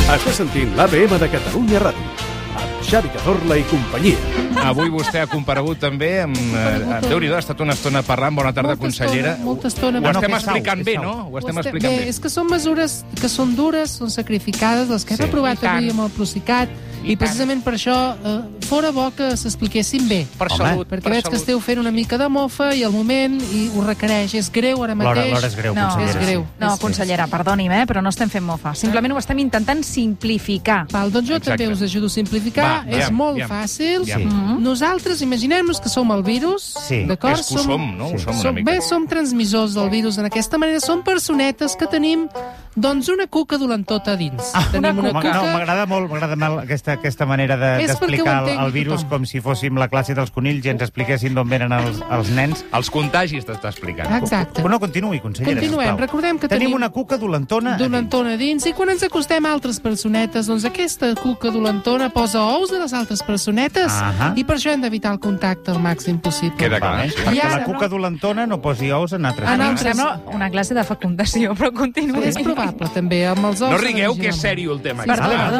Estàs sentint l'ABM de Catalunya Ràdio, amb Xavi Cazorla i companyia. Avui vostè ha comparegut també amb... Déu-n'hi-do, ha estat una estona parlant. Bona tarda, consellera. Molta estona. Ho estem explicant bé, no? Ho estem explicant bé. És que són mesures que són dures, són sacrificades, les que hem aprovat avui amb el Procicat, i precisament per això fora bo que s'expliquessin bé. Per salut. Perquè veig que esteu fent una mica de mofa i el moment ho requereix. És greu ara mateix. L'hora és greu, consellera. És greu. No, consellera, perdoni'm, però no estem fent mofa. Simplement ho estem intentant simplificar. Val, doncs jo també us ajudo a simplificar. És molt fàcil. Nosaltres, imaginem-nos que som el virus, d'acord? És que ho som, no? Ho som una mica. Bé, som transmissors del virus. D'aquesta manera som personetes que tenim doncs una cuca dolentota a dins. Tenim una cuca... No, m'agrada molt aquesta manera d'explicar el virus com si fóssim la classe dels conills i ens expliquessin d'on venen els nens. Els contagis t'està explicant. Exacte. No, continuï, consellera, Continuem. Recordem que tenim una cuca dolentona a dins, i quan ens acostem a altres personetes, doncs aquesta cuca dolentona posa ous de les altres personetes, i per això hem d'evitar el contacte el màxim possible. Queda clar. Perquè la cuca dolentona no posi ous en altres persones. Sembla una classe de fecundació, però continuï. És probable, també, amb els ous... No rigueu, que és sèrio el tema.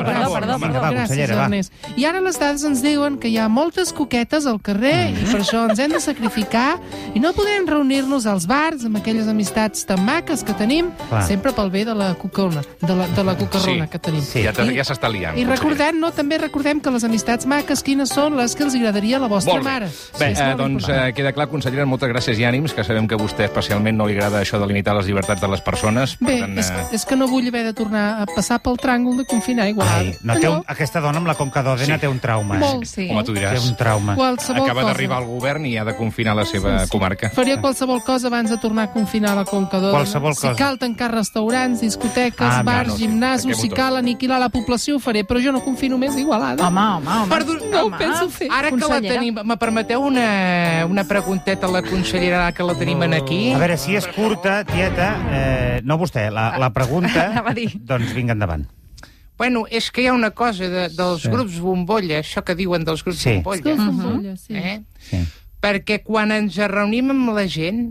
Perdó. I ara les dades ens diuen que hi ha moltes coquetes al carrer i per això ens hem de sacrificar i no podem reunir-nos als bars amb aquelles amistats tan maques que tenim, sempre pel bé de la cucarrona, que tenim. Ja s'està liant. I també recordem que les amistats maques quines són les que els agradaria a la vostra mare. Bé, doncs queda clar, consellera, moltes gràcies i ànims, que sabem que a vostè especialment no li agrada això de limitar les llibertats de les persones. Bé, és que no vull haver de tornar a passar pel tràngol de confinar Igualada. Aquesta dona amb la conca d'Òdena té un trauma. Home, tu diràs. Té un trauma. Acaba d'arribar al govern i ha de confinar la seva comarca. Faria qualsevol cosa abans de tornar a confinar la conca d'Òdena. Qualsevol cosa. Si cal tancar restaurants, discoteques, bars, gimnasos, si cal aniquilar la població, ho faré, però jo no confino més a Igualada. Home. No ho penso fer. Ara que la tenim, me permeteu una pregunteta a la consellera que la tenim aquí? A veure, si és curta, tieta, no vostè, la pregunta, doncs vinga endavant. Bueno, és que hi ha una cosa dels grups bombolla, això que diuen dels grups bombolla. Perquè quan ens reunim amb la gent,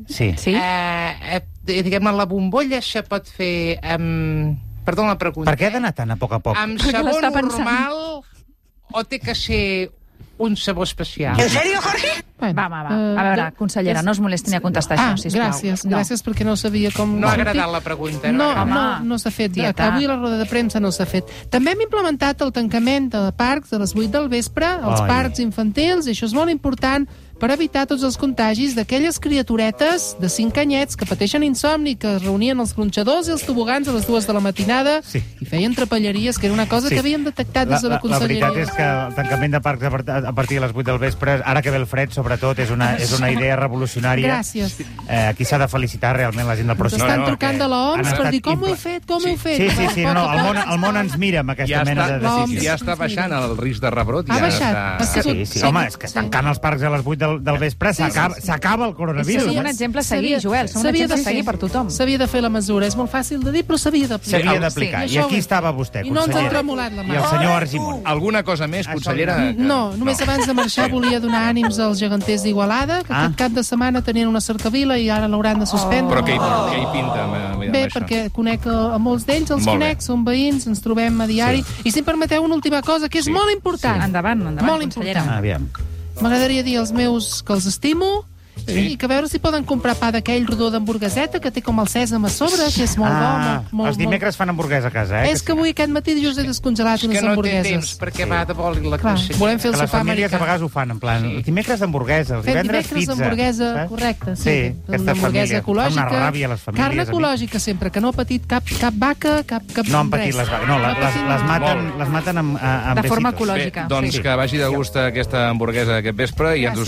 diguem, la bombolla se pot fer amb... Perdó la pregunta. Per què ha d'anar tan a poc a poc? Amb sabó normal o té que ser un sabó especial? ¿En serio, Jorge? Va. A veure, consellera, no es molesti ni a contestar això, sisplau. Gràcies, perquè no sabia com... No ha agradat la pregunta. No s'ha fet. Avui a la roda de premsa no s'ha fet. També hem implementat el tancament de parcs a les 8 del vespre, als parcs infantils, i això és molt important per evitar tots els contagis d'aquelles criaturetes de 5 anyets que pateixen insomni, que es reunien els gronxadors i els tobogans a les 2 de la matinada i feien trapelleries, que era una cosa que havíem detectat des de la conselleria. La veritat és que el tancament de parcs a partir de les 8 del vespre, ara que ve el fred, sobretot, és una idea revolucionària. Gràcies. Aquí s'ha de felicitar realment la gent del Procicat. Estan trucant de l'OMS per dir com ho he fet, Sí, el món ens mira amb aquesta mena de decisions. Ja està baixant el risc de rebrot. Ha baixat. Sí, home, és que tancant els parcs a les 8 del vespre s'acaba el coronavirus. Som un exemple a seguir, Joel, som un exemple a seguir per tothom. S'havia de fer la mesura, és molt fàcil de dir, però s'havia d'aplicar. S'havia d'aplicar, i aquí estava vostè, consellera. I no ens ha tremolat la mà. I el senyor Argimon. Alguna cosa més, consellera? No, només abans de marxar volia donar ànims als geganters d'Igualada, que aquest cap de setmana tenien una cercavila i ara l'hauran de suspendre. Però què hi pinta? Bé, perquè conec a molts d'ells, els conec, són veïns, ens trobem a diari. I si em permeteu una última cosa, que és molt important. Endavant, consellera. Aviam. M'agradaria dir als meus que els estimo i que a veure si poden comprar pa d'aquell rodó d'hamburgueseta que té com el sèsam a sobre, que és molt bo. Els dimecres fan hamburguesa a casa, És que avui aquest matí jo us he descongelat unes hamburgueses. És que no té temps, perquè va de vol la consellera. Volem fer el les sopar famílies americà. a vegades ho fan, en plan, dimecres d'hamburguesa, els divendres pizza. D'hamburguesa, correcte. Sí, aquestes famílies. Fa una ràbia a les famílies. Carn ecològica sempre, que no ha patit cap vaca, cap res. No han patit les vaques, no, les maten amb besitos. De forma ecològica. Doncs que vagi de gust aquesta hamburguesa aquest vespre i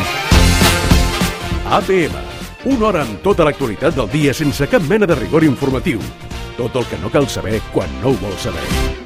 APM, una hora amb tota l'actualitat del dia sense cap mena de rigor informatiu. Tot el que no cal saber quan no ho vols saber.